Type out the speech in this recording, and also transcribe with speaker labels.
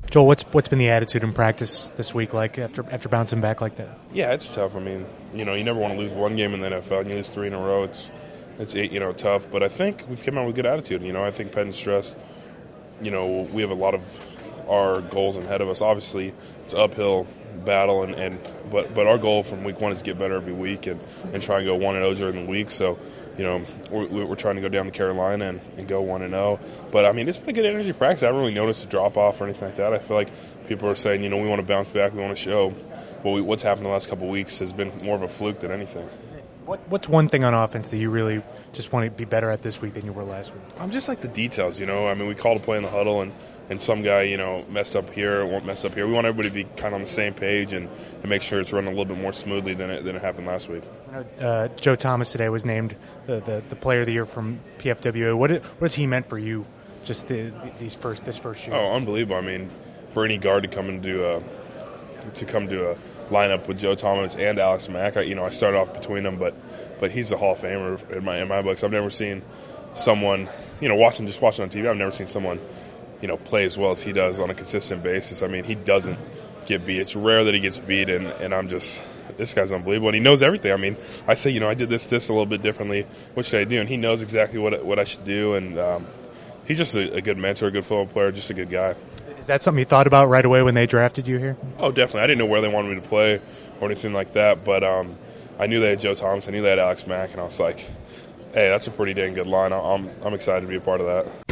Speaker 1: Joel, what's been the attitude in practice this week like after bouncing back like that?
Speaker 2: Yeah, it's tough. I mean, you never want to lose one game in the NFL, and you lose 3 in a row. It's tough. But I think we've come out with good attitude. I think Penn stressed. We have a lot of our goals ahead of us. Obviously, it's an uphill battle, but our goal from week 1 is to get better every week and try and go 1-0 during the week. So, we're trying to go down to Carolina and go 1-0. But I mean, it's been a good energy practice. I haven't really noticed a drop off or anything like that. I feel like people are saying, we want to bounce back, we want to show. But what's happened the last couple of weeks has been more of a fluke than anything.
Speaker 1: What's one thing on offense that you really just want to be better at this week than you were last week?
Speaker 2: I'm just like the details, I mean, we called a play in the huddle and some guy, messed up here, won't mess up here. We want everybody to be kind of on the same page and make sure it's running a little bit more smoothly than it happened last week.
Speaker 1: Joe Thomas today was named the Player of the Year from PFWA. What has he meant for you just this first year?
Speaker 2: Oh, unbelievable. I mean, for any guard to come to a lineup with Joe Thomas and Alex Mack, I started off between them, but he's a Hall of Famer in my books. I've never seen someone, watching on TV, I've never seen someone, play as well as he does on a consistent basis. I mean, he doesn't get beat. It's rare that he gets beat, and I'm just, this guy's unbelievable, and he knows everything. I mean, I say, I did this a little bit differently. What should I do? And he knows exactly what I should do, and he's just a good mentor, a good football player, just a good guy.
Speaker 1: Is that something you thought about right away when they drafted you here?
Speaker 2: Oh, definitely. I didn't know where they wanted me to play or anything like that, but I knew they had Joe Thomas, I knew they had Alex Mack, and I was like, hey, that's a pretty dang good line. I'm excited to be a part of that.